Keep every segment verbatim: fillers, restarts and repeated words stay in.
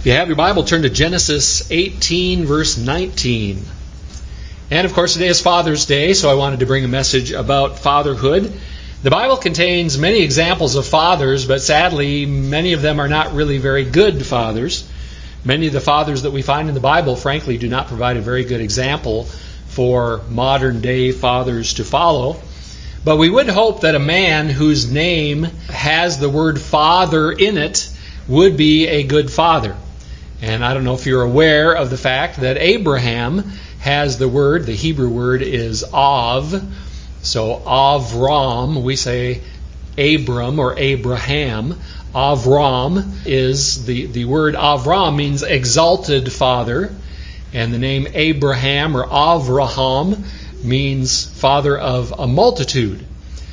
If you have your Bible, turn to Genesis eighteen, verse nineteen. And of course, today is Father's Day, so I wanted to bring a message about fatherhood. The Bible contains many examples of fathers, but sadly, many of them are not really very good fathers. Many of the fathers that we find in the Bible, frankly, do not provide a very good example for modern-day fathers to follow. But we would hope that a man whose name has the word father in it would be a good father. And I don't know if you're aware of the fact that Abraham has the word, the Hebrew word is Av. So Avram, we say Abram or Abraham. Avram is, the, the word Avram means exalted father. And the name Abraham or Avraham means father of a multitude.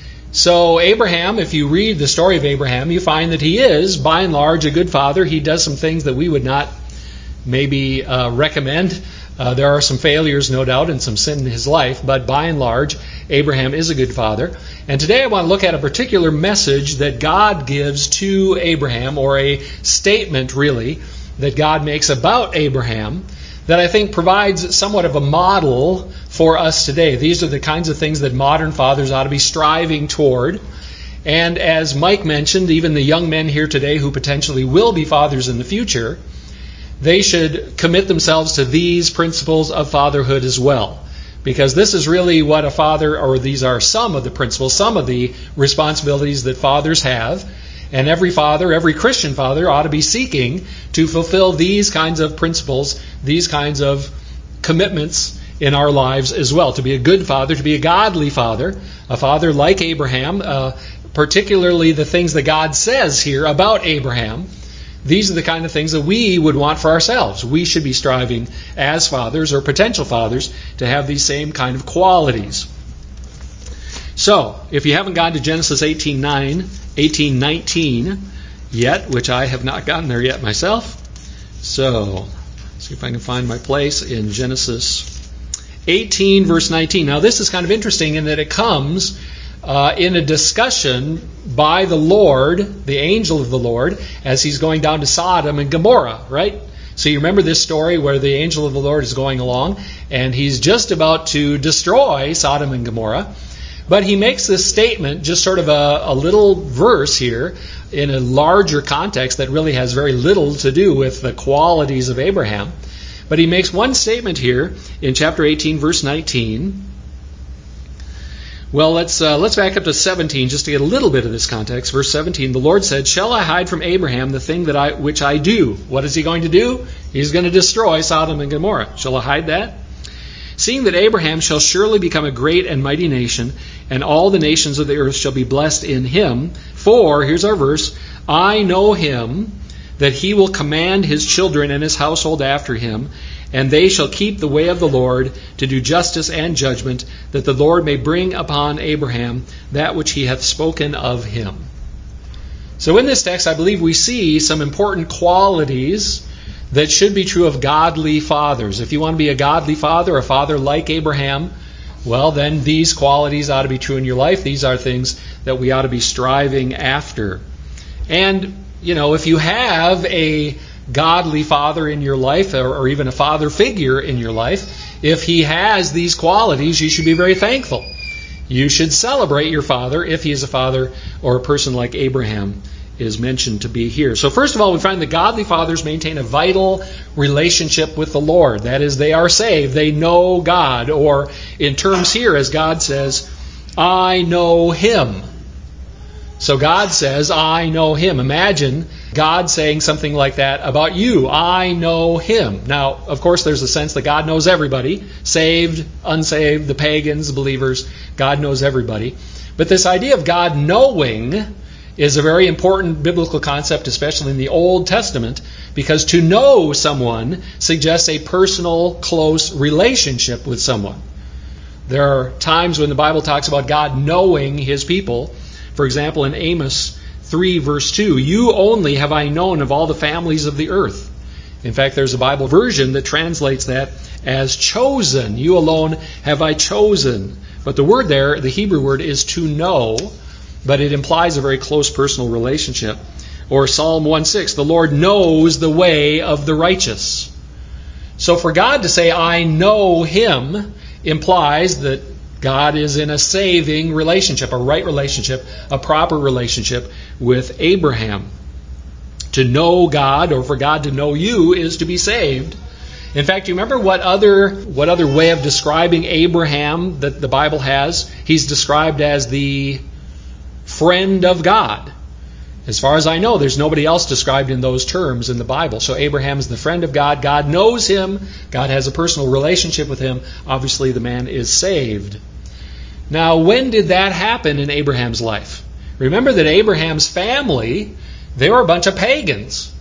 So Abraham, if you read the story of Abraham, you find that he is, by and large, a good father. He does some things that we would not maybe uh, recommend. Uh, there are some failures, no doubt, and some sin in his life, but by and large, Abraham is a good father. And today I want to look at a particular message that God gives to Abraham, or a statement, really, that God makes about Abraham, that I think provides somewhat of a model for us today. These are the kinds of things that modern fathers ought to be striving toward. And as Mike mentioned, even the young men here today who potentially will be fathers in the future, they should commit themselves to these principles of fatherhood as well. Because this is really what a father, or these are some of the principles, some of the responsibilities that fathers have. And every father, every Christian father, ought to be seeking to fulfill these kinds of principles, these kinds of commitments in our lives as well. To be a good father, to be a godly father, a father like Abraham, uh, particularly the things that God says here about Abraham. These are the kind of things that we would want for ourselves. We should be striving as fathers or potential fathers to have these same kind of qualities. So, if you haven't gotten to Genesis eighteen nineteen yet, which I have not gotten there yet myself, so let's see if I can find my place in Genesis eighteen, verse nineteen. Now, this is kind of interesting in that it comes Uh, in a discussion by the Lord, the angel of the Lord, as he's going down to Sodom and Gomorrah, right? So you remember this story where the angel of the Lord is going along, and he's just about to destroy Sodom and Gomorrah. But he makes this statement, just sort of a, a little verse here, in a larger context that really has very little to do with the qualities of Abraham. But he makes one statement here in chapter eighteen, verse nineteen. Well, let's uh, let's back up to seventeen just to get a little bit of this context. Verse seventeen, the Lord said, "Shall I hide from Abraham the thing that I which I do?" What is he going to do? He's going to destroy Sodom and Gomorrah. Shall I hide that? "Seeing that Abraham shall surely become a great and mighty nation, and all the nations of the earth shall be blessed in him. For," here's our verse, "I know him, that he will command his children and his household after him, and they shall keep the way of the Lord to do justice and judgment, that the Lord may bring upon Abraham that which he hath spoken of him." So in this text, I believe we see some important qualities that should be true of godly fathers. If you want to be a godly father, a father like Abraham, well, then these qualities ought to be true in your life. These are things that we ought to be striving after. And, you know, if you have a godly father in your life, or, or even a father figure in your life, if he has these qualities, you should be very thankful. You should celebrate your father if he is a father or a person like Abraham is mentioned to be here. So first of all, we find that godly fathers maintain a vital relationship with the Lord. That is, they are saved. They know God. Or in terms here, as God says, "I know him." So God says, "I know him." Imagine God saying something like that about you. "I know him." Now, of course, there's a sense that God knows everybody. Saved, unsaved, the pagans, the believers. God knows everybody. But this idea of God knowing is a very important biblical concept, especially in the Old Testament, because to know someone suggests a personal, close relationship with someone. There are times when the Bible talks about God knowing his people. For example, in Amos three, verse two, "You only have I known of all the families of the earth." In fact, there's a Bible version that translates that as chosen. "You alone have I chosen." But the word there, the Hebrew word, is to know, but it implies a very close personal relationship Or Psalm one six, the Lord knows the way of the righteous. So for God to say, I know him, implies that God is in a saving relationship, a right relationship, a proper relationship with Abraham. To know God, or for God to know you, is to be saved. In fact, you remember what other what other way of describing Abraham that the Bible has? He's described as the friend of God. As far as I know, there's nobody else described in those terms in the Bible. So Abraham is the friend of God. God knows him. God has a personal relationship with him. Obviously, the man is saved. Now, when did that happen in Abraham's life? Remember that Abraham's family, they were a bunch of pagans,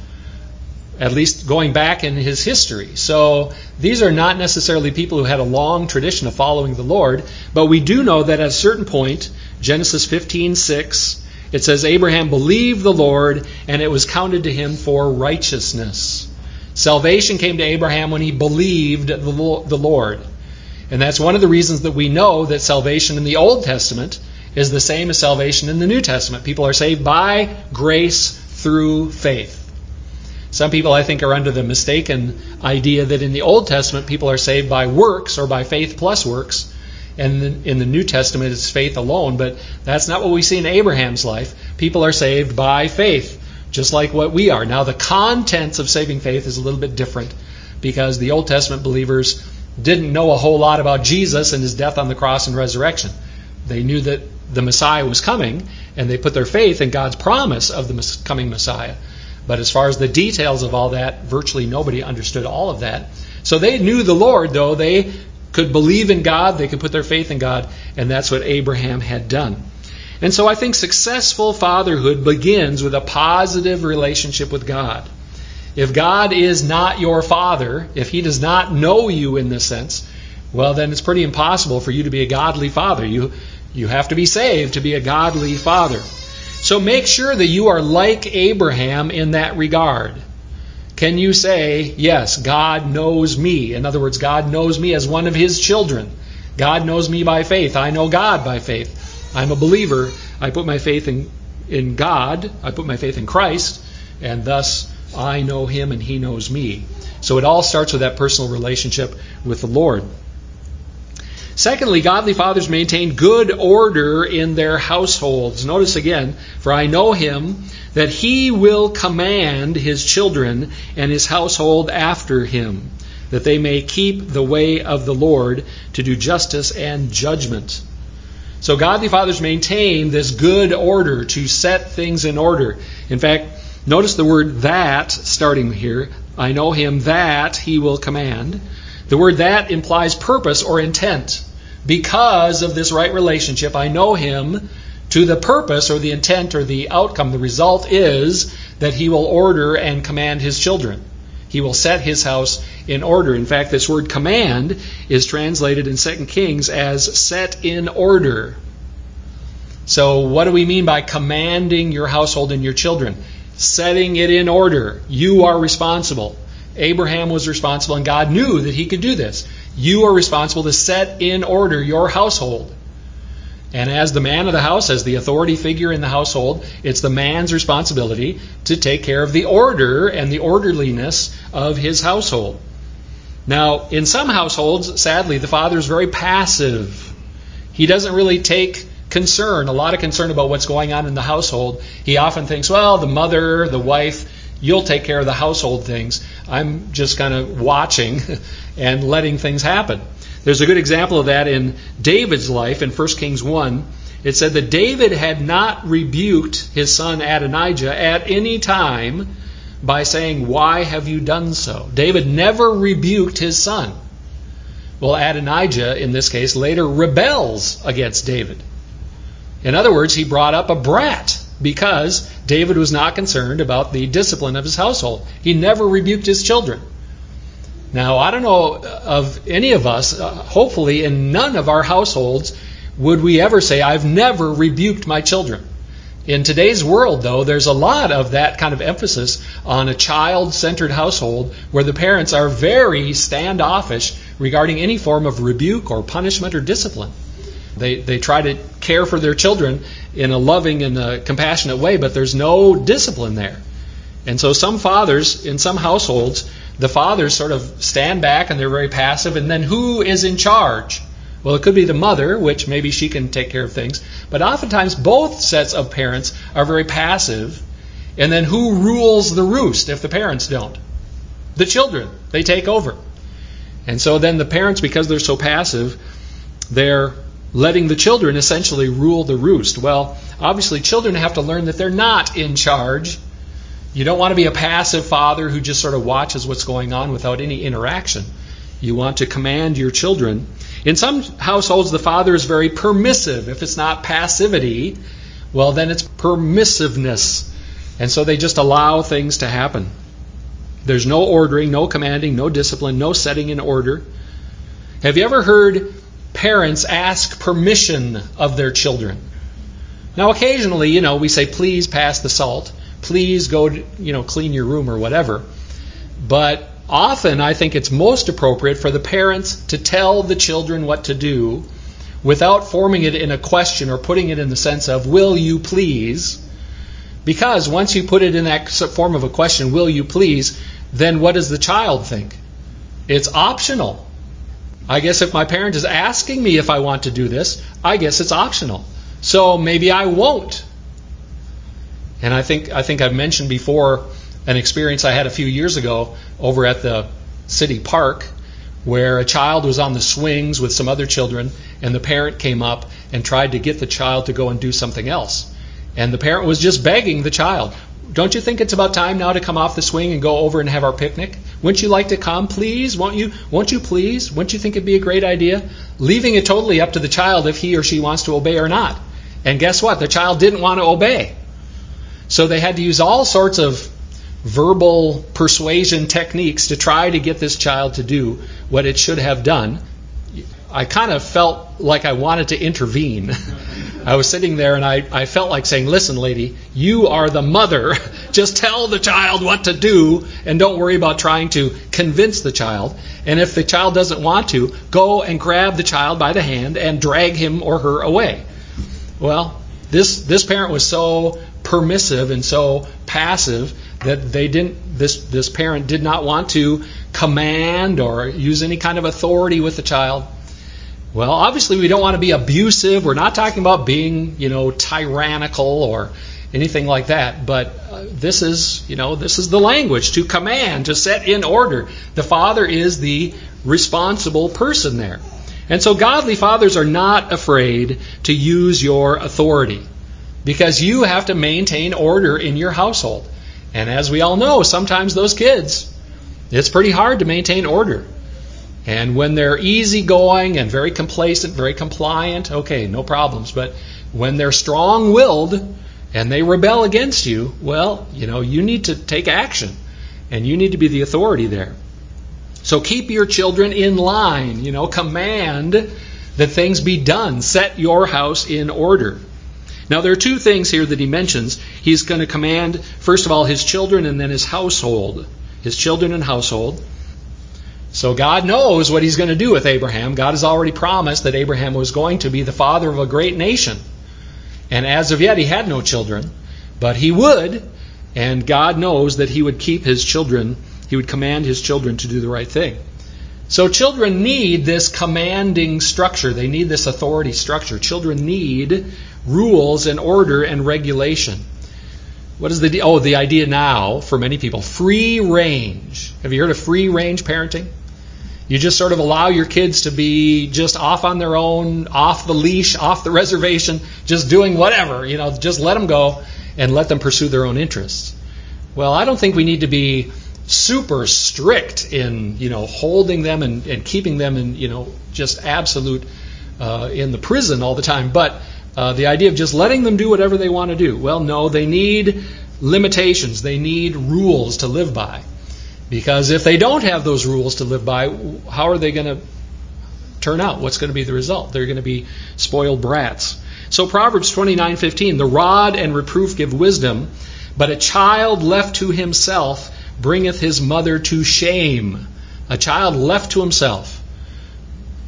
at least going back in his history. So these are not necessarily people who had a long tradition of following the Lord, but we do know that at a certain point, Genesis fifteen six, it says, Abraham believed the Lord, and it was counted to him for righteousness. Salvation came to Abraham when he believed the Lord. And that's one of the reasons that we know that salvation in the Old Testament is the same as salvation in the New Testament. People are saved by grace through faith. Some people, I think, are under the mistaken idea that in the Old Testament people are saved by works or by faith plus works, and in the New Testament it's faith alone. But that's not what we see in Abraham's life. People are saved by faith, just like what we are. Now, the contents of saving faith is a little bit different, because the Old Testament believers didn't know a whole lot about Jesus and his death on the cross and resurrection. They knew that the Messiah was coming, and they put their faith in God's promise of the coming Messiah. But as far as the details of all that, virtually nobody understood all of that. So they knew the Lord, though. They could believe in God, they could put their faith in God, and that's what Abraham had done. And so I think successful fatherhood begins with a positive relationship with God. If God is not your father, if he does not know you in this sense, well, then it's pretty impossible for you to be a godly father. You, you have to be saved to be a godly father. So make sure that you are like Abraham in that regard. Can you say, yes, God knows me? In other words, God knows me as one of his children. God knows me by faith. I know God by faith. I'm a believer. I put my faith in, in God. I put my faith in Christ. And thus, I know him and he knows me. So it all starts with that personal relationship with the Lord. Secondly, godly fathers maintain good order in their households. Notice again, for I know him, that he will command his children and his household after him, that they may keep the way of the Lord to do justice and judgment. So godly fathers maintain this good order, to set things in order. In fact, notice the word that starting here. I know him that he will command. The word that implies purpose or intent. Because of this right relationship, I know him to the purpose or the intent or the outcome. The result is that he will order and command his children. He will set his house in order. In fact, this word command is translated in Second Kings as set in order. So what do we mean by commanding your household and your children? Setting it in order. You are responsible. Abraham was responsible, and God knew that he could do this. You are responsible to set in order your household. And as the man of the house, as the authority figure in the household, it's the man's responsibility to take care of the order and the orderliness of his household. Now, in some households, sadly, the father is very passive. He doesn't really take concern, a lot of concern about what's going on in the household. He often thinks, well, the mother, the wife, you'll take care of the household things. I'm just kind of watching and letting things happen. There's a good example of that in David's life in First Kings one. It said that David had not rebuked his son Adonijah at any time by saying, why have you done so? David never rebuked his son. Well, Adonijah, in this case, later rebels against David. In other words, he brought up a brat because David was not concerned about the discipline of his household. He never rebuked his children. Now, I don't know of any of us, uh, hopefully in none of our households, would we ever say, I've never rebuked my children. In today's world, though, there's a lot of that kind of emphasis on a child-centered household where the parents are very standoffish regarding any form of rebuke or punishment or discipline. They they try to care for their children in a loving and a compassionate way, but there's no discipline there. And so some fathers, in some households, the fathers sort of stand back and they're very passive, and then who is in charge? Well, it could be the mother, which maybe she can take care of things, but oftentimes both sets of parents are very passive, and then who rules the roost if the parents don't? The children. They take over. And so then the parents, because they're so passive, they're letting the children essentially rule the roost. Well, obviously children have to learn that they're not in charge. You don't want to be a passive father who just sort of watches what's going on without any interaction. You want to command your children. In some households, the father is very permissive. If it's not passivity, well, then it's permissiveness. And so they just allow things to happen. There's no ordering, no commanding, no discipline, no setting in order. Have you ever heard parents ask permission of their children? Now, occasionally, you know, we say, please pass the salt. Please go, you know, clean your room or whatever. But often I think it's most appropriate for the parents to tell the children what to do without forming it in a question or putting it in the sense of, will you please? Because once you put it in that form of a question, will you please, then what does the child think? It's optional. I guess if my parent is asking me if I want to do this, I guess it's optional. So maybe I won't. And I think I think I've mentioned before an experience I had a few years ago over at the city park where a child was on the swings with some other children, and the parent came up and tried to get the child to go and do something else. And the parent was just begging the child, don't you think it's about time now to come off the swing and go over and have our picnic? Wouldn't you like to come, please? Won't you, won't you please? Wouldn't you think it'd be a great idea? Leaving it totally up to the child if he or she wants to obey or not. And guess what? The child didn't want to obey. So they had to use all sorts of verbal persuasion techniques to try to get this child to do what it should have done. I kind of felt like I wanted to intervene. I was sitting there and I, I felt like saying, listen, lady, you are the mother. Just tell the child what to do and don't worry about trying to convince the child. And if the child doesn't want to, go and grab the child by the hand and drag him or her away. Well, this this parent was so permissive and so passive that they didn't. This this parent did not want to command or use any kind of authority with the child. Well, obviously we don't want to be abusive. We're not talking about being, you know, tyrannical or anything like that. But uh, this is, you know, this is the language to command, to set in order. The father is the responsible person there. And so godly fathers are not afraid to use your authority because you have to maintain order in your household. And as we all know, sometimes those kids, it's pretty hard to maintain order. And when they're easygoing and very complacent, very compliant, okay, no problems. But when they're strong-willed and they rebel against you, well, you know, you need to take action. And you need to be the authority there. So keep your children in line, you know, command that things be done. Set your house in order. Now, there are two things here that he mentions. He's going to command, first of all, his children and then his household. His children and household. So God knows what he's going to do with Abraham. God has already promised that Abraham was going to be the father of a great nation. And as of yet, he had no children. But he would, and God knows that he would keep his children, he would command his children to do the right thing. So children need this commanding structure. They need this authority structure. Children need rules and order and regulation. What is the oh the idea now for many people? Free range. Have you heard of free range parenting? You just sort of allow your kids to be just off on their own, off the leash, off the reservation, just doing whatever. You know, just let them go and let them pursue their own interests. Well, I don't think we need to be super strict in, you know, holding them and, and keeping them in, you know, just absolute uh, in the prison all the time. But uh, the idea of just letting them do whatever they want to do. Well, no, they need limitations. They need rules to live by. Because if they don't have those rules to live by, how are they going to turn out? What's going to be the result? They're going to be spoiled brats. So Proverbs twenty-nine fifteen, the rod and reproof give wisdom, but a child left to himself bringeth his mother to shame. A child left to himself.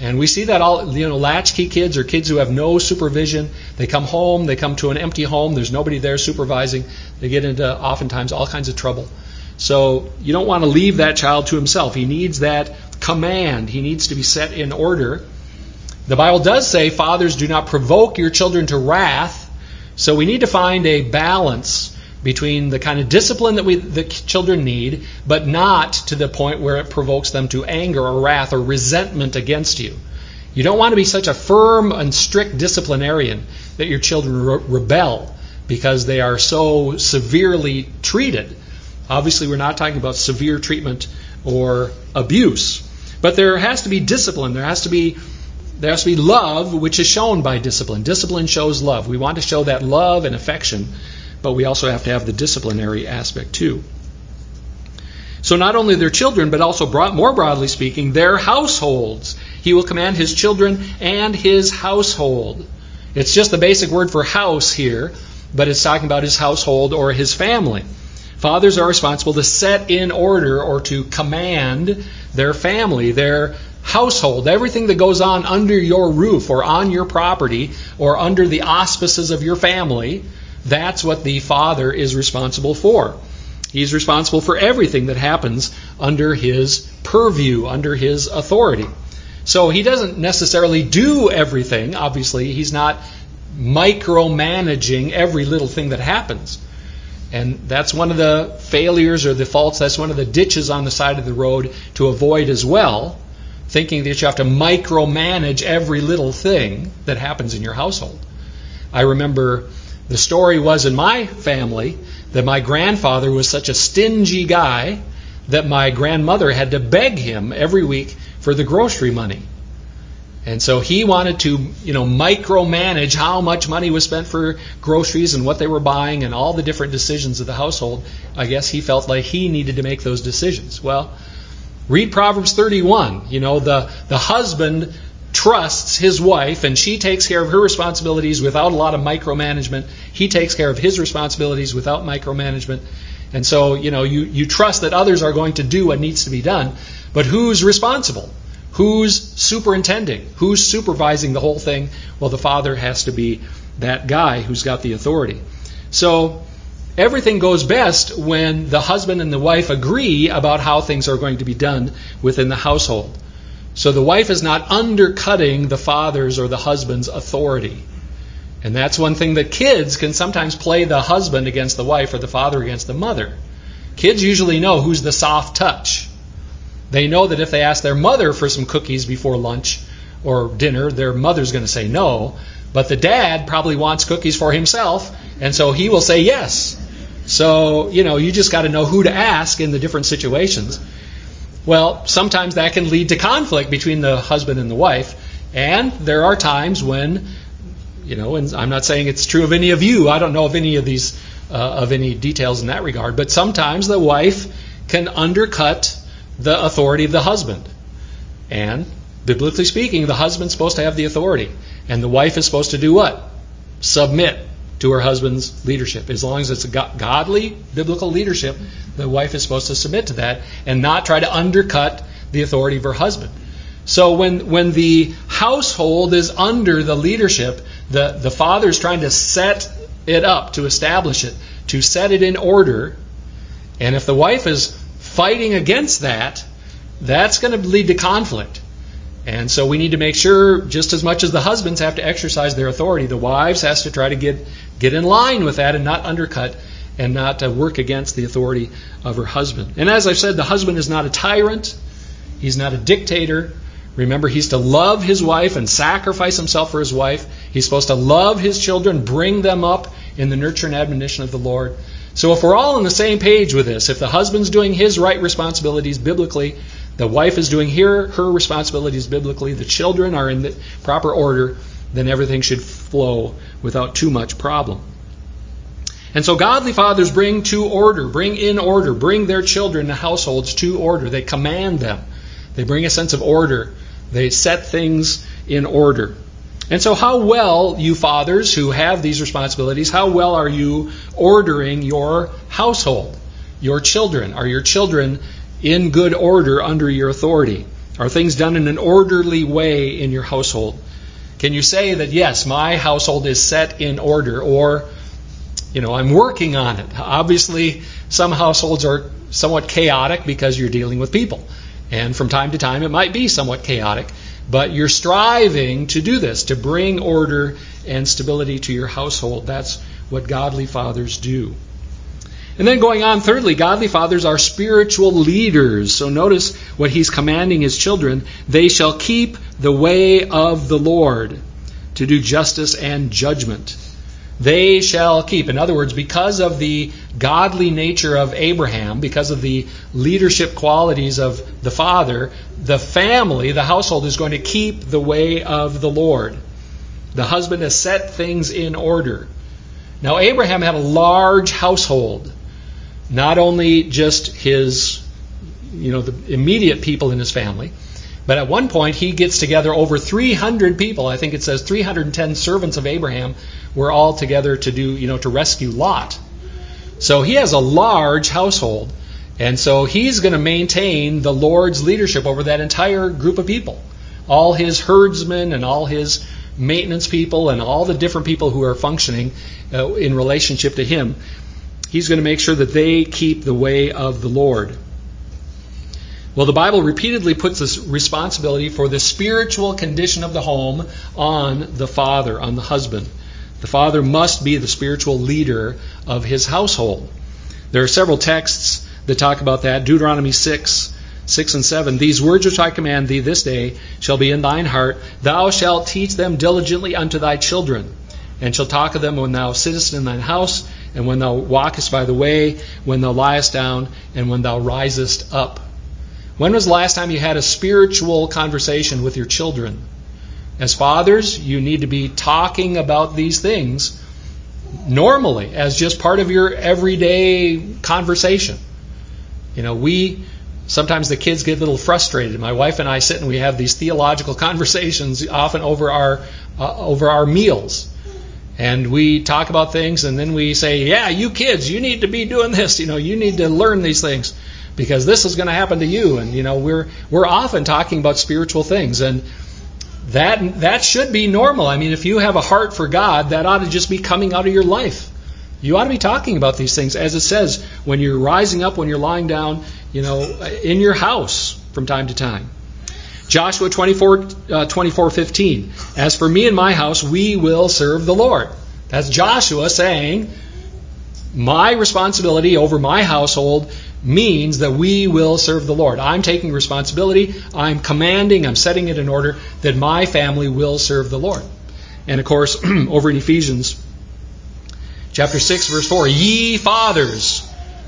And we see that all, you know, latchkey kids or kids who have no supervision, they come home, they come to an empty home, there's nobody there supervising, they get into oftentimes all kinds of trouble. So you don't want to leave that child to himself. He needs that command. He needs to be set in order. The Bible does say, fathers, do not provoke your children to wrath. So we need to find a balance between the kind of discipline that we the children need, but not to the point where it provokes them to anger or wrath or resentment against you. You don't want to be such a firm and strict disciplinarian that your children re- rebel because they are so severely treated. Obviously, we're not talking about severe treatment or abuse, but there has to be discipline. There has to be there has to be love, which is shown by discipline. Discipline shows love. We want to show that love and affection, but we also have to have the disciplinary aspect too. So not only their children, but also broad, more broadly speaking, their households. He will command his children and his household. It's just the basic word for house here, but it's talking about his household or his family. Fathers are responsible to set in order or to command their family, their household, everything that goes on under your roof or on your property or under the auspices of your family. That's what the father is responsible for. He's responsible for everything that happens under his purview, under his authority. So he doesn't necessarily do everything. Obviously, he's not micromanaging every little thing that happens. And that's one of the failures or the faults, that's one of the ditches on the side of the road to avoid as well, thinking that you have to micromanage every little thing that happens in your household. I remember the story was in my family that my grandfather was such a stingy guy that my grandmother had to beg him every week for the grocery money. And so he wanted to, you know, micromanage how much money was spent for groceries and what they were buying and all the different decisions of the household. I guess he felt like he needed to make those decisions. Well, read Proverbs thirty-one. You know, the, the husband trusts his wife and she takes care of her responsibilities without a lot of micromanagement. He takes care of his responsibilities without micromanagement. And so, you know, you, you trust that others are going to do what needs to be done. But who's responsible? Who's superintending? Who's supervising the whole thing? Well, the father has to be that guy who's got the authority. So everything goes best when the husband and the wife agree about how things are going to be done within the household. So the wife is not undercutting the father's or the husband's authority. And that's one thing that kids can sometimes play the husband against the wife or the father against the mother. Kids usually know who's the soft touch. They know that if they ask their mother for some cookies before lunch or dinner, their mother's going to say no. But the dad probably wants cookies for himself, and so he will say yes. So, you know, you just got to know who to ask in the different situations. Well, sometimes that can lead to conflict between the husband and the wife. And there are times when, you know, and I'm not saying it's true of any of you. I don't know of any of these, uh, of any details in that regard. But sometimes the wife can undercut the authority of the husband. And biblically speaking, the husband's supposed to have the authority. And the wife is supposed to do what? Submit to her husband's leadership. As long as it's a godly, biblical leadership, the wife is supposed to submit to that and not try to undercut the authority of her husband. So when, when the household is under the leadership, the, the father is trying to set it up, to establish it, to set it in order. And if the wife is fighting against that, that's going to lead to conflict. And so we need to make sure, just as much as the husbands have to exercise their authority, the wives has to try to get get in line with that and not undercut and not uh, work against the authority of her husband. And as I've said, the husband is not a tyrant. He's not a dictator. Remember, he's to love his wife and sacrifice himself for his wife. He's supposed to love his children, bring them up in the nurture and admonition of the Lord. So if we're all on the same page with this, if the husband's doing his right responsibilities biblically, the wife is doing her, her responsibilities biblically, the children are in the proper order, then everything should flow without too much problem. And so godly fathers bring to order, bring in order, bring their children and households to order. They command them. They bring a sense of order. They set things in order. And so how well, you fathers who have these responsibilities, how well are you ordering your household, your children? Are your children in good order under your authority? Are things done in an orderly way in your household? Can you say that, yes, my household is set in order, or, you know, I'm working on it? Obviously, some households are somewhat chaotic because you're dealing with people. And from time to time, it might be somewhat chaotic. But you're striving to do this, to bring order and stability to your household. That's what godly fathers do. And then going on, thirdly, godly fathers are spiritual leaders. So notice what he's commanding his children. They shall keep the way of the Lord to do justice and judgment. They shall keep. In other words, because of the godly nature of Abraham, because of the leadership qualities of the father, the family, the household, is going to keep the way of the Lord. The husband has set things in order. Now, Abraham had a large household. Not only just his, you know, the immediate people in his family, but at one point he gets together over three hundred people. I think it says three hundred ten servants of Abraham were all together to do, you know, to rescue Lot. So he has a large household, and so he's going to maintain the Lord's leadership over that entire group of people. All his herdsmen and all his maintenance people and all the different people who are functioning uh, in relationship to him. He's going to make sure that they keep the way of the Lord. Well, the Bible repeatedly puts this responsibility for the spiritual condition of the home on the father, on the husband. The father must be the spiritual leader of his household. There are several texts that talk about that. Deuteronomy six, six and seven. These words which I command thee this day shall be in thine heart. Thou shalt teach them diligently unto thy children, and shalt talk of them when thou sittest in thine house, and when thou walkest by the way, when thou liest down, and when thou risest up. When was the last time you had a spiritual conversation with your children? As fathers, you need to be talking about these things normally, as just part of your everyday conversation. You know, we, sometimes the kids get a little frustrated. My wife and I sit and we have these theological conversations often over our uh, over our meals. And we talk about things, and then we say, yeah, you kids, you need to be doing this. You know, you need to learn these things because this is going to happen to you. And, you know, we're we're often talking about spiritual things. And that that should be normal. I mean, if you have a heart for God, that ought to just be coming out of your life. You ought to be talking about these things, as it says, when you're rising up, when you're lying down, you know, in your house from time to time. Joshua twenty-four, uh, twenty-four fifteen. As for me and my house, we will serve the Lord. That's Joshua saying, my responsibility over my household means that we will serve the Lord. I'm taking responsibility. I'm commanding. I'm setting it in order that my family will serve the Lord. And of course, over in Ephesians chapter six, verse four, ye fathers,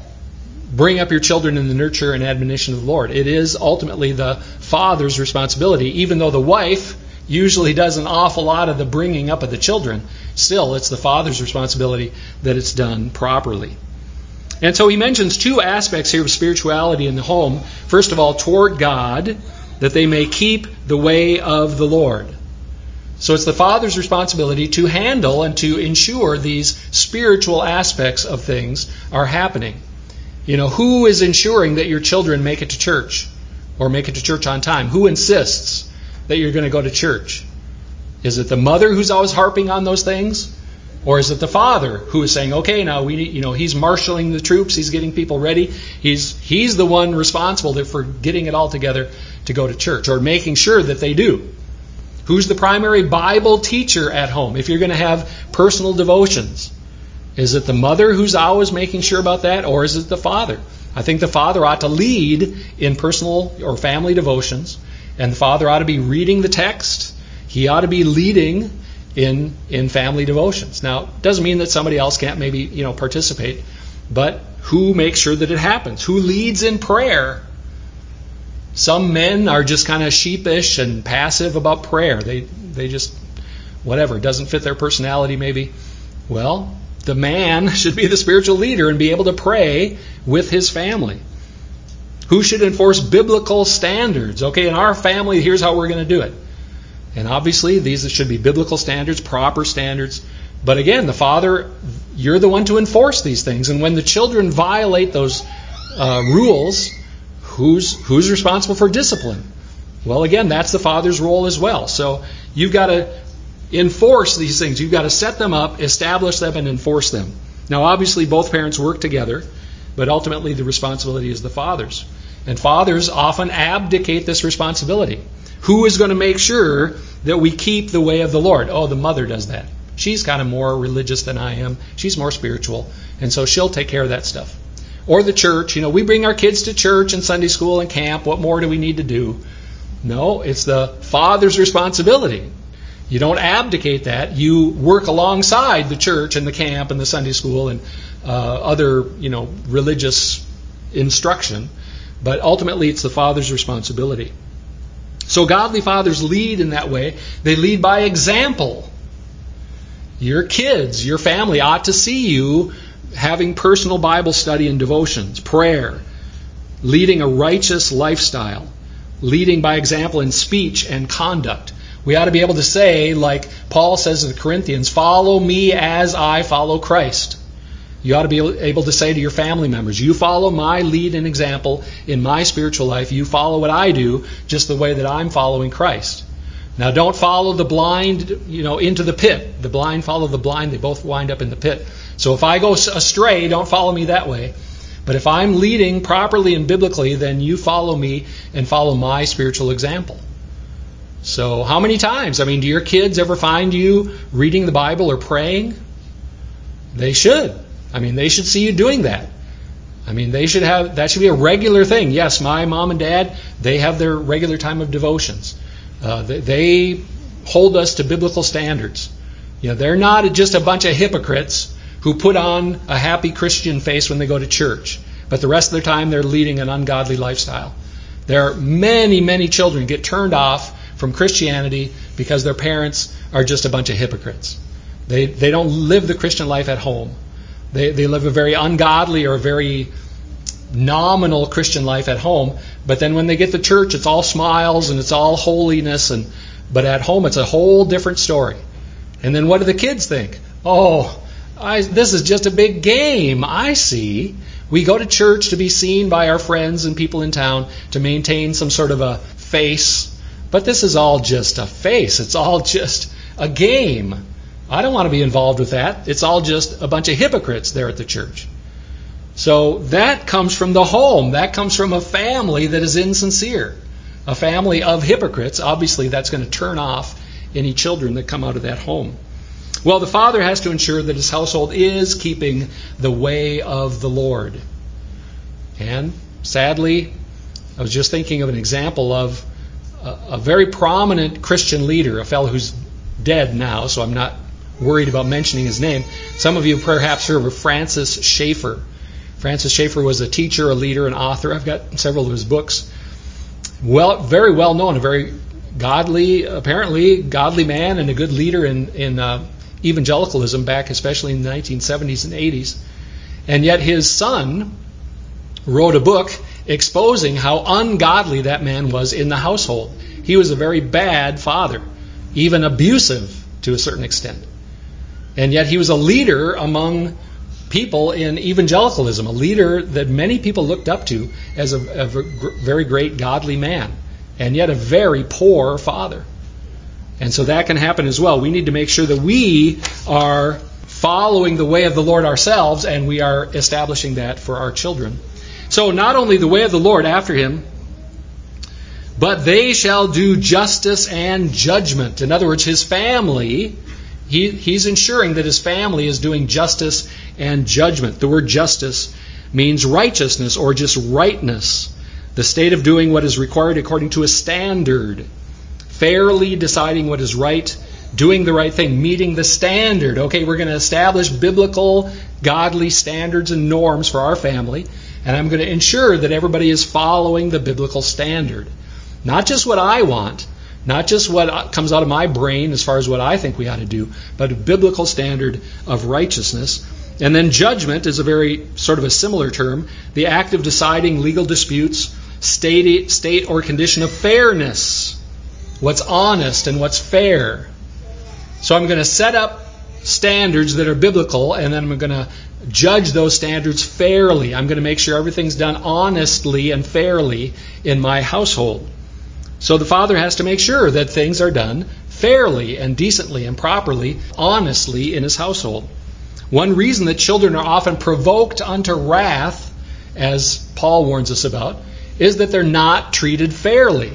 bring up your children in the nurture and admonition of the Lord. It is ultimately the father's responsibility, even though the wife usually does an awful lot of the bringing up of the children. Still, it's the father's responsibility that it's done properly. And so he mentions two aspects here of spirituality in the home. First of all, toward God, that they may keep the way of the Lord. So it's the father's responsibility to handle and to ensure these spiritual aspects of things are happening. You know, who is ensuring that your children make it to church or make it to church on time? Who insists that you're going to go to church? Is it the mother who's always harping on those things? Or is it the father who is saying, okay, now we need, you know, he's marshaling the troops, he's getting people ready. He's he's the one responsible for getting it all together to go to church or making sure that they do. Who's the primary Bible teacher at home if you're going to have personal devotions? Is it the mother who's always making sure about that, or is it the father? I think the father ought to lead in personal or family devotions, and the father ought to be reading the text. He ought to be leading in in family devotions. Now, it doesn't mean that somebody else can't maybe, you know, participate, but who makes sure that it happens? Who leads in prayer? Some men are just kind of sheepish and passive about prayer. They they just, whatever, doesn't fit their personality maybe. Well, the man should be the spiritual leader and be able to pray with his family. Who should enforce biblical standards? Okay, in our family, here's how we're going to do it. And obviously, these should be biblical standards, proper standards. But again, the father, you're the one to enforce these things. And when the children violate those uh, rules, who's who's responsible for discipline? Well, again, that's the father's role as well. So you've got to enforce these things. You've got to set them up, establish them, and enforce them. Now, obviously, both parents work together, but ultimately the responsibility is the father's. And fathers often abdicate this responsibility. Who is going to make sure that we keep the way of the Lord? Oh, the mother does that. She's kind of more religious than I am. She's more spiritual. And so she'll take care of that stuff. Or the church. You know, we bring our kids to church and Sunday school and camp. What more do we need to do? No, it's the father's responsibility. You don't abdicate that. You work alongside the church and the camp and the Sunday school and uh, other, you know, religious instruction. But ultimately, it's the father's responsibility. So godly fathers lead in that way. They lead by example. Your kids, your family ought to see you having personal Bible study and devotions, prayer, leading a righteous lifestyle, leading by example in speech and conduct. We ought to be able to say, like Paul says to the Corinthians, follow me as I follow Christ. You ought to be able to say to your family members, you follow my lead and example in my spiritual life. You follow what I do just the way that I'm following Christ. Now, don't follow the blind, you know, into the pit. The blind follow the blind. They both wind up in the pit. So if I go astray, don't follow me that way. But if I'm leading properly and biblically, then you follow me and follow my spiritual example. So how many times? I mean, do your kids ever find you reading the Bible or praying? They should. I mean, they should see you doing that. I mean, they should have, that should be a regular thing. Yes, my mom and dad, they have their regular time of devotions. Uh, they, they hold us to biblical standards. You know, they're not just a bunch of hypocrites who put on a happy Christian face when they go to church, but the rest of their time they're leading an ungodly lifestyle. There are many, many children get turned off from Christianity because their parents are just a bunch of hypocrites. They they don't live the Christian life at home. They they live a very ungodly or a very nominal Christian life at home, but then when they get to church, it's all smiles and it's all holiness, and but at home it's a whole different story. And then what do the kids think? Oh, I, this is just a big game. I see. We go to church to be seen by our friends and people in town to maintain some sort of a face, but this is all just a face. It's all just a game. I don't want to be involved with that. It's all just a bunch of hypocrites there at the church. So that comes from the home. That comes from a family that is insincere. A family of hypocrites. Obviously, that's going to turn off any children that come out of that home. Well, the father has to ensure that his household is keeping the way of the Lord. And sadly, I was just thinking of an example of a, a very prominent Christian leader, a fellow who's dead now, so I'm not worried about mentioning his name. Some of you perhaps heard of Francis Schaeffer. Francis Schaeffer was a teacher, a leader, an author. I've got several of his books. Well, very well known, a very godly, apparently godly man and a good leader in, in uh, evangelicalism back especially in the nineteen seventies and eighties. And yet his son wrote a book exposing how ungodly that man was in the household. He was a very bad father, even abusive to a certain extent. And yet he was a leader among people in evangelicalism, a leader that many people looked up to as a, a very great godly man, and yet a very poor father. And so that can happen as well. We need to make sure that we are following the way of the Lord ourselves, and we are establishing that for our children. So not only the way of the Lord after him, but they shall do justice and judgment. In other words, his family, he, he's ensuring that his family is doing justice and judgment. The word justice means righteousness or just rightness, the state of doing what is required according to a standard, fairly deciding what is right, doing the right thing, meeting the standard. Okay, we're going to establish biblical, godly standards and norms for our family, and I'm going to ensure that everybody is following the biblical standard. Not just what I want, not just what comes out of my brain as far as what I think we ought to do, but a biblical standard of righteousness. And then judgment is a very sort of a similar term, the act of deciding legal disputes, state, state or condition of fairness, what's honest and what's fair. So I'm going to set up standards that are biblical, and then I'm going to judge those standards fairly. I'm going to make sure everything's done honestly and fairly in my household. So the father has to make sure that things are done fairly and decently and properly, honestly in his household. One reason that children are often provoked unto wrath, as Paul warns us about, is that they're not treated fairly.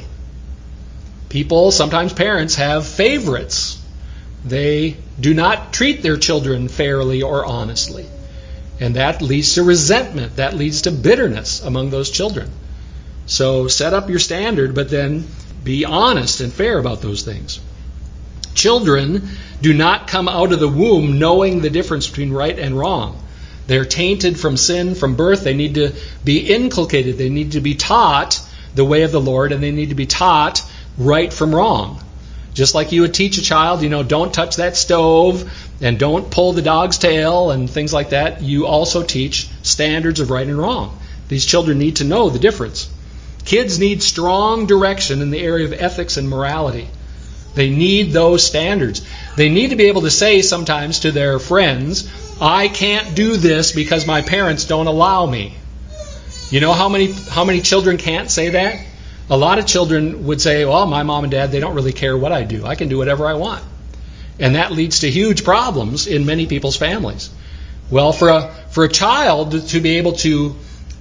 People, sometimes parents, have favorites. They do not treat their children fairly or honestly. And that leads to resentment. That leads to bitterness among those children. So set up your standard, but then be honest and fair about those things. Children do not come out of the womb knowing the difference between right and wrong. They're tainted from sin from birth. They need to be inculcated. They need to be taught the way of the Lord, and they need to be taught right from wrong. Just like you would teach a child, you know, don't touch that stove and don't pull the dog's tail and things like that, you also teach standards of right and wrong. These children need to know the difference. Kids need strong direction in the area of ethics and morality. They need those standards. They need to be able to say sometimes to their friends, I can't do this because my parents don't allow me. You know how many how many children can't say that? A lot of children would say, well, my mom and dad, they don't really care what I do. I can do whatever I want. And that leads to huge problems in many people's families. Well, for a for a child to be able to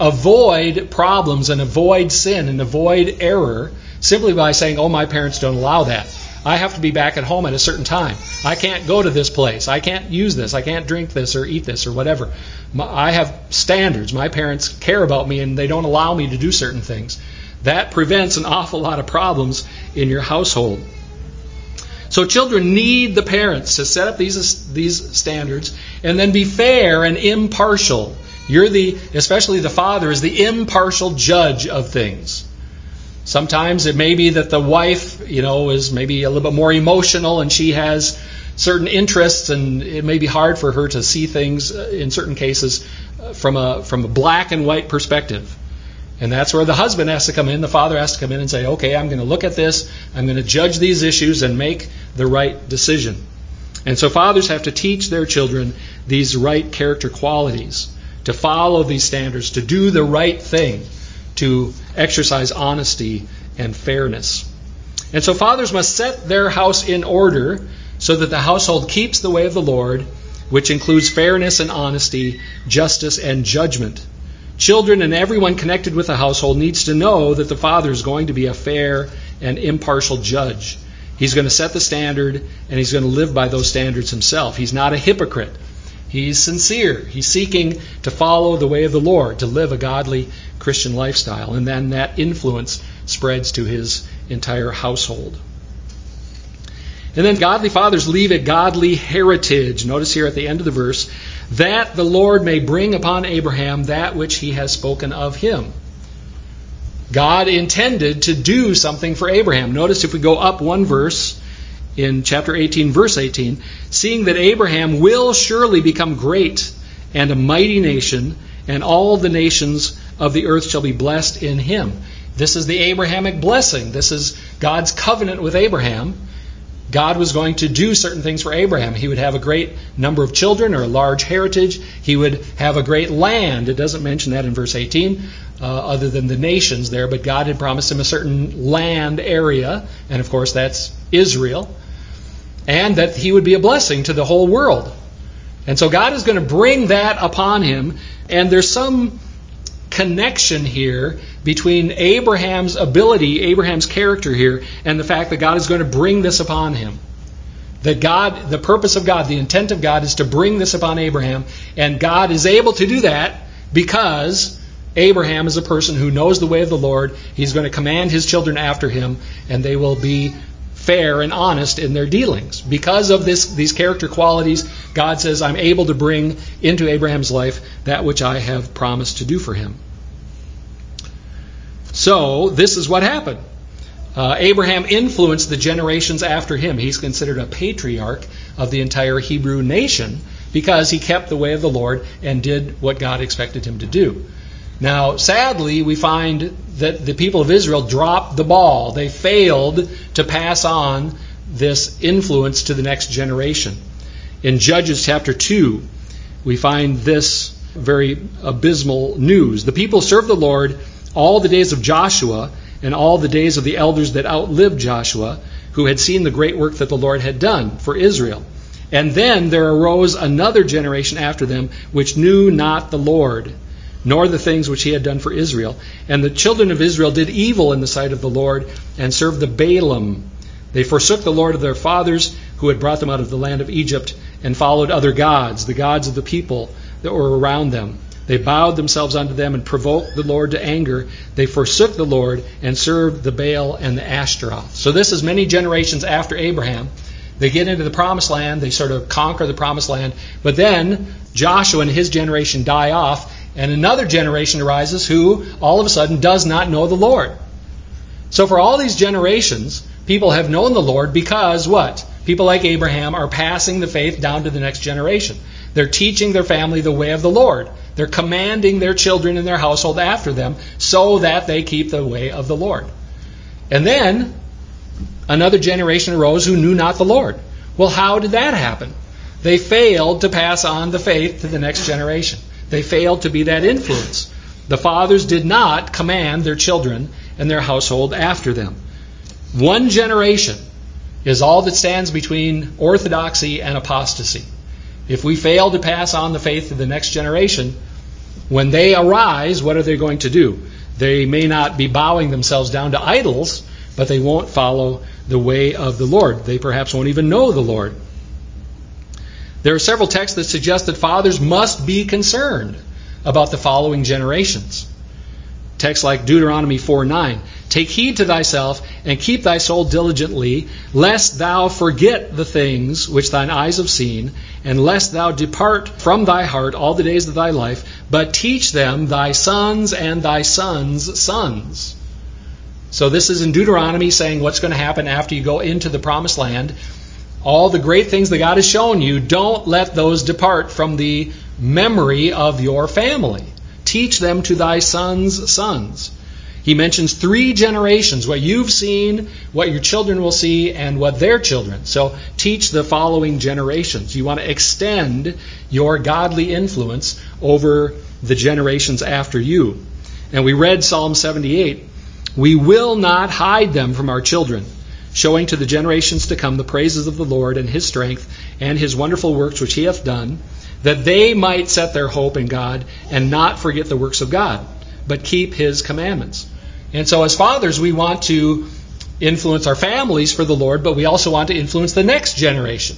avoid problems and avoid sin and avoid error simply by saying, oh, my parents don't allow that. I have to be back at home at a certain time. I can't go to this place. I can't use this. I can't drink this or eat this or whatever. I have standards. My parents care about me and they don't allow me to do certain things. That prevents an awful lot of problems in your household. So children need the parents to set up these, these standards and then be fair and impartial. You're the, especially the father, is the impartial judge of things. Sometimes it may be that the wife, you know, is maybe a little bit more emotional and she has certain interests, and it may be hard for her to see things in certain cases from a from a black and white perspective. And that's where the husband has to come in, the father has to come in and say, okay, I'm going to look at this, I'm going to judge these issues and make the right decision. And so fathers have to teach their children these right character qualities, to follow these standards, to do the right thing, to exercise honesty and fairness. And so fathers must set their house in order so that the household keeps the way of the Lord, which includes fairness and honesty, justice and judgment. Children and everyone connected with the household needs to know that the father is going to be a fair and impartial judge. He's going to set the standard, and he's going to live by those standards himself. He's not a hypocrite. He's sincere. He's seeking to follow the way of the Lord, to live a godly Christian lifestyle. And then that influence spreads to his entire household. And then godly fathers leave a godly heritage. Notice here at the end of the verse, that the Lord may bring upon Abraham that which he has spoken of him. God intended to do something for Abraham. Notice if we go up one verse, in chapter eighteen, verse eighteen, seeing that Abraham will surely become great and a mighty nation, and all the nations of the earth shall be blessed in him. This is the Abrahamic blessing. This is God's covenant with Abraham. God was going to do certain things for Abraham. He would have a great number of children or a large heritage. He would have a great land. It doesn't mention that in verse eighteen, uh, other than the nations there, but God had promised him a certain land area, and of course that's Israel, and that he would be a blessing to the whole world. And so God is going to bring that upon him, and there's some connection here between Abraham's ability, Abraham's character here, and the fact that God is going to bring this upon him. That God, the purpose of God, the intent of God is to bring this upon Abraham, and God is able to do that because Abraham is a person who knows the way of the Lord. He's going to command his children after him, and they will be fair and honest in their dealings. Because of this, these character qualities, God says, I'm able to bring into Abraham's life that which I have promised to do for him. So, this is what happened. Uh, Abraham influenced the generations after him. He's considered a patriarch of the entire Hebrew nation because he kept the way of the Lord and did what God expected him to do. Now, sadly, we find that the people of Israel dropped the ball. They failed to pass on this influence to the next generation. In Judges chapter two, we find this very abysmal news. The people served the Lord all the days of Joshua, and all the days of the elders that outlived Joshua, who had seen the great work that the Lord had done for Israel. And then there arose another generation after them, which knew not the Lord, nor the things which he had done for Israel. And the children of Israel did evil in the sight of the Lord, and served the Baalim. They forsook the Lord of their fathers, who had brought them out of the land of Egypt, and followed other gods, the gods of the people that were around them. They bowed themselves unto them and provoked the Lord to anger. They forsook the Lord and served the Baal and the Ashtaroth. So this is many generations after Abraham. They get into the promised land. They sort of conquer the promised land. But then Joshua and his generation die off, and another generation arises who all of a sudden does not know the Lord. So for all these generations, people have known the Lord because what? People like Abraham are passing the faith down to the next generation. They're teaching their family the way of the Lord. They're commanding their children and their household after them so that they keep the way of the Lord. And then another generation arose who knew not the Lord. Well, how did that happen? They failed to pass on the faith to the next generation. They failed to be that influence. The fathers did not command their children and their household after them. One generation is all that stands between orthodoxy and apostasy. If we fail to pass on the faith to the next generation, when they arise, what are they going to do? They may not be bowing themselves down to idols, but they won't follow the way of the Lord. They perhaps won't even know the Lord. There are several texts that suggest that fathers must be concerned about the following generations. Texts like Deuteronomy four nine. Take heed to thyself, and keep thy soul diligently, lest thou forget the things which thine eyes have seen, and lest thou depart from thy heart all the days of thy life, but teach them thy sons and thy sons' sons. So this is in Deuteronomy saying what's going to happen after you go into the promised land. All the great things that God has shown you, don't let those depart from the memory of your family. Teach them to thy sons' sons. He mentions three generations, what you've seen, what your children will see, and what their children. So teach the following generations. You want to extend your godly influence over the generations after you. And we read Psalm seventy-eight. We will not hide them from our children, showing to the generations to come the praises of the Lord and his strength and his wonderful works which he hath done, that they might set their hope in God and not forget the works of God, but keep his commandments. And so as fathers, we want to influence our families for the Lord, but we also want to influence the next generation.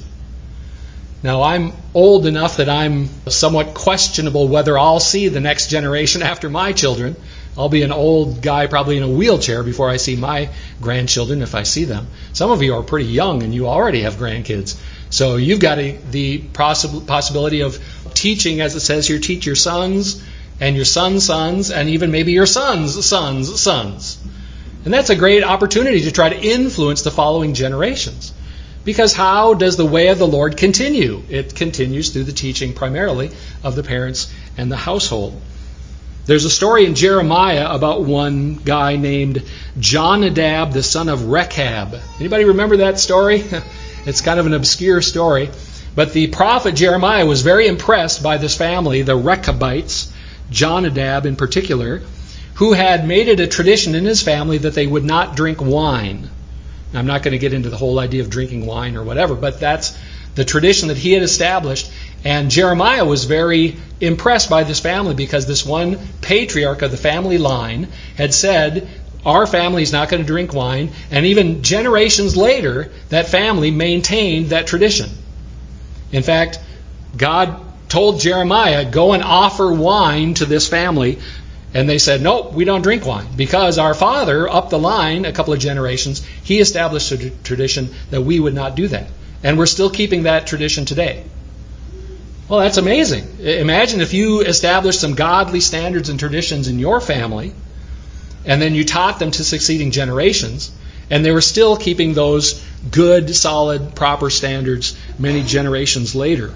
Now, I'm old enough that I'm somewhat questionable whether I'll see the next generation after my children. I'll be an old guy probably in a wheelchair before I see my grandchildren, if I see them. Some of you are pretty young and you already have grandkids. So you've got a, the possi- possibility of teaching, as it says here, teach your sons and your sons' sons, and even maybe your sons' sons' sons. And that's a great opportunity to try to influence the following generations. Because how does the way of the Lord continue? It continues through the teaching primarily of the parents and the household. There's a story in Jeremiah about one guy named Jonadab, the son of Rechab. Anybody remember that story? It's kind of an obscure story. But the prophet Jeremiah was very impressed by this family, the Rechabites, Jonadab in particular, who had made it a tradition in his family that they would not drink wine. Now, I'm not going to get into the whole idea of drinking wine or whatever, but that's the tradition that he had established. And Jeremiah was very impressed by this family because this one patriarch of the family line had said, our family is not going to drink wine. And even generations later, that family maintained that tradition. In fact, God told Jeremiah, go and offer wine to this family. And they said, nope, we don't drink wine. Because our father, up the line, a couple of generations, he established a tradition that we would not do that. And we're still keeping that tradition today. Well, that's amazing. Imagine if you established some godly standards and traditions in your family, and then you taught them to succeeding generations, and they were still keeping those good, solid, proper standards many generations later.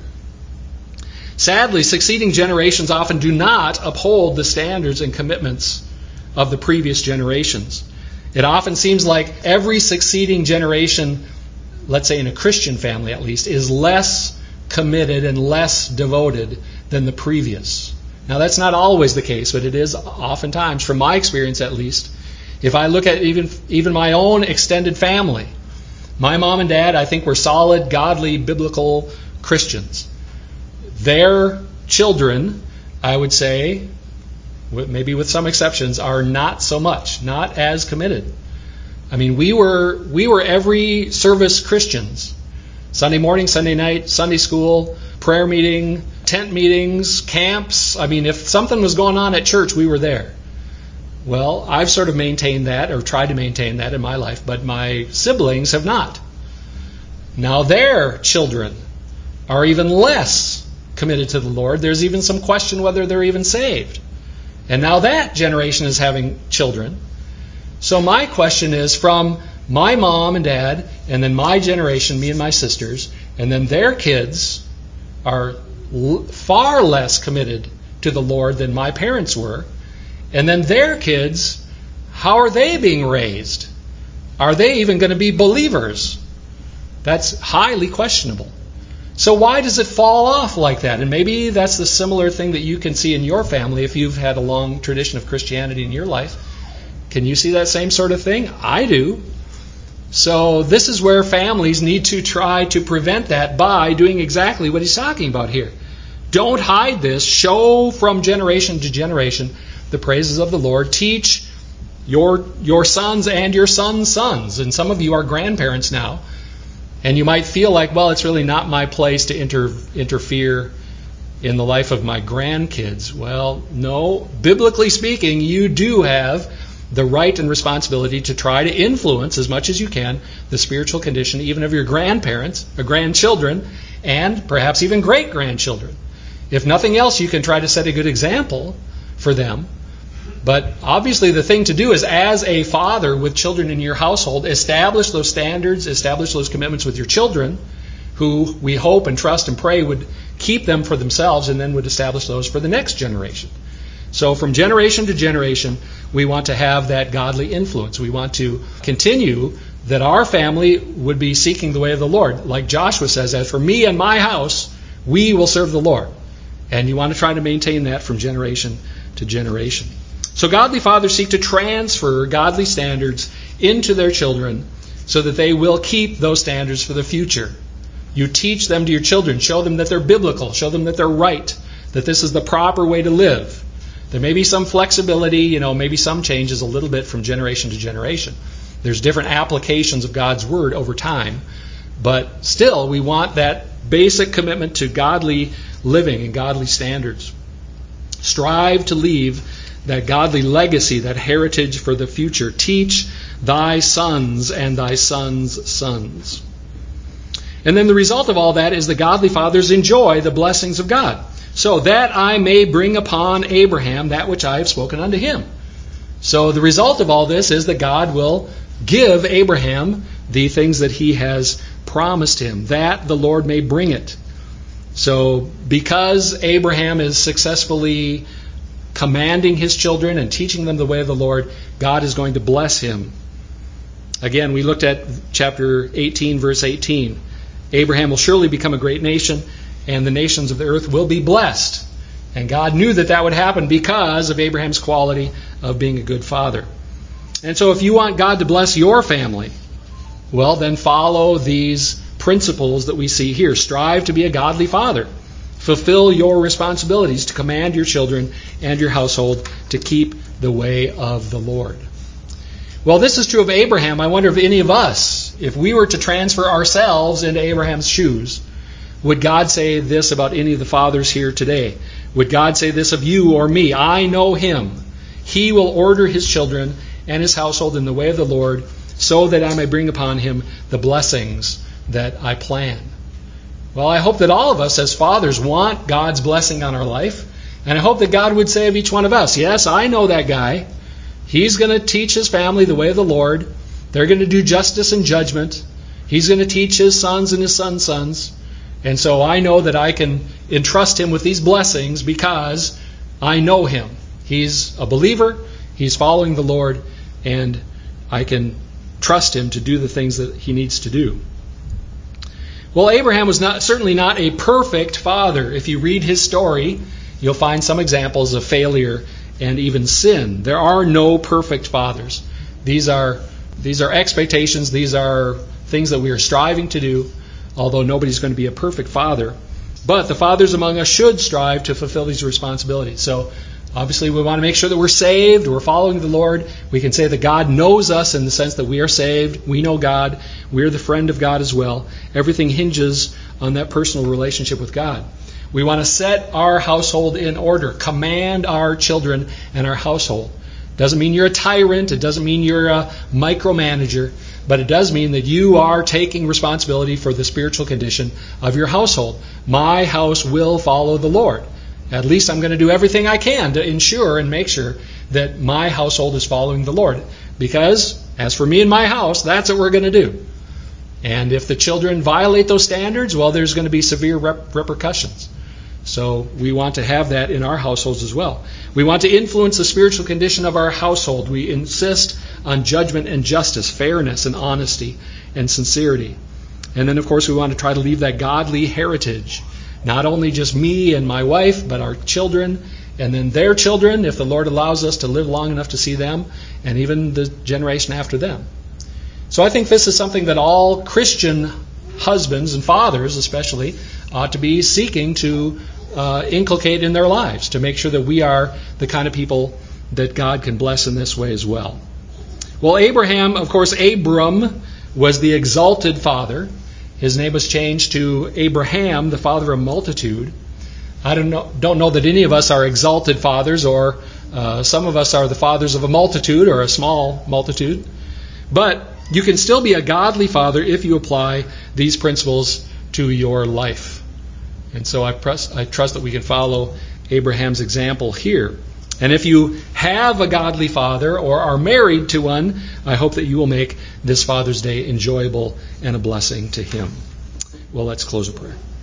Sadly, succeeding generations often do not uphold the standards and commitments of the previous generations. It often seems like every succeeding generation, let's say in a Christian family at least, is less committed and less devoted than the previous. Now, that's not always the case, but it is oftentimes, from my experience at least, If I look at even even my own extended family, my mom and dad, I think, were solid, godly, biblical Christians. Their children, I would say, maybe with some exceptions, are not so much, not as committed. I mean, we were we were every service Christians. Sunday morning, Sunday night, Sunday school, prayer meeting, tent meetings, camps. I mean, if something was going on at church, we were there. Well, I've sort of maintained that, or tried to maintain that in my life, but my siblings have not. Now their children are even less committed to the Lord. There's even some question whether they're even saved. And now that generation is having children. So my question is, from my mom and dad, and then my generation, me and my sisters, and then their kids are l- far less committed to the Lord than my parents were. And then their kids, how are they being raised? Are they even going to be believers? That's highly questionable. So why does it fall off like that? And maybe that's the similar thing that you can see in your family if you've had a long tradition of Christianity in your life. Can you see that same sort of thing? I do. So this is where families need to try to prevent that by doing exactly what he's talking about here. Don't hide this. Show from generation to generation the praises of the Lord. Teach your your sons and your sons' sons. And some of you are grandparents now. And you might feel like, well, it's really not my place to inter, interfere in the life of my grandkids. Well, no. Biblically speaking, you do have the right and responsibility to try to influence as much as you can the spiritual condition even of your grandparents, or grandchildren, and perhaps even great-grandchildren. If nothing else, you can try to set a good example for them. But obviously the thing to do is, as a father with children in your household, establish those standards, establish those commitments with your children, who we hope and trust and pray would keep them for themselves and then would establish those for the next generation. So from generation to generation, we want to have that godly influence. We want to continue that our family would be seeking the way of the Lord. Like Joshua says, as for me and my house, we will serve the Lord. And you want to try to maintain that from generation to generation. So godly fathers seek to transfer godly standards into their children so that they will keep those standards for the future. You teach them to your children. Show them that they're biblical. Show them that they're right. That this is the proper way to live. There may be some flexibility, you know, maybe some changes a little bit from generation to generation. There's different applications of God's Word over time. But still, we want that basic commitment to godly living and godly standards. Strive to leave that godly legacy, that heritage for the future. Teach thy sons and thy sons' sons. And then the result of all that is the godly fathers enjoy the blessings of God. So that I may bring upon Abraham that which I have spoken unto him. So the result of all this is that God will give Abraham the things that he has promised him, that the Lord may bring it. So because Abraham is successfully commanding his children and teaching them the way of the Lord, God is going to bless him. Again, we looked at chapter eighteen, verse eighteen. Abraham will surely become a great nation, and the nations of the earth will be blessed. And God knew that that would happen because of Abraham's quality of being a good father. And so if you want God to bless your family, well, then follow these principles that we see here. Strive to be a godly father. Fulfill your responsibilities to command your children and your household to keep the way of the Lord. Well, this is true of Abraham. I wonder if any of us, if we were to transfer ourselves into Abraham's shoes, would God say this about any of the fathers here today? Would God say this of you or me? I know him. He will order his children and his household in the way of the Lord, so that I may bring upon him the blessings that I plan. Well, I hope that all of us as fathers want God's blessing on our life. And I hope that God would say of each one of us, yes, I know that guy. He's going to teach his family the way of the Lord. They're going to do justice and judgment. He's going to teach his sons and his sons' sons. And so I know that I can entrust him with these blessings because I know him. He's a believer. He's following the Lord. And I can trust him to do the things that he needs to do. Well, Abraham was not certainly not a perfect father. If you read his story, you'll find some examples of failure and even sin. There are no perfect fathers. These are these are expectations. These are things that we are striving to do, although nobody's going to be a perfect father. But the fathers among us should strive to fulfill these responsibilities. So obviously we want to make sure that we're saved, we're following the Lord. We can say that God knows us in the sense that we are saved, we know God, we're the friend of God as well. Everything hinges on that personal relationship with God. We want to set our household in order, command our children and our household. Doesn't mean you're a tyrant, it doesn't mean you're a micromanager, but it does mean that you are taking responsibility for the spiritual condition of your household. My house will follow the Lord. At least I'm going to do everything I can to ensure and make sure that my household is following the Lord. Because, as for me and my house, that's what we're going to do. And if the children violate those standards, well, there's going to be severe rep- repercussions. So we want to have that in our households as well. We want to influence the spiritual condition of our household. We insist on judgment and justice, fairness and honesty and sincerity. And then, of course, we want to try to leave that godly heritage. Not only just me and my wife, but our children, and then their children, if the Lord allows us to live long enough to see them, and even the generation after them. So I think this is something that all Christian husbands and fathers especially ought to be seeking to uh, inculcate in their lives, to make sure that we are the kind of people that God can bless in this way as well. Well, Abraham, of course, Abram was the exalted father. His name was changed to Abraham, the father of multitude. I don't know, don't know that any of us are exalted fathers, or uh, some of us are the fathers of a multitude or a small multitude. But you can still be a godly father if you apply these principles to your life. And so I, press, I trust that we can follow Abraham's example here. And if you have a godly father or are married to one, I hope that you will make this Father's Day enjoyable and a blessing to him. Well, let's close with prayer.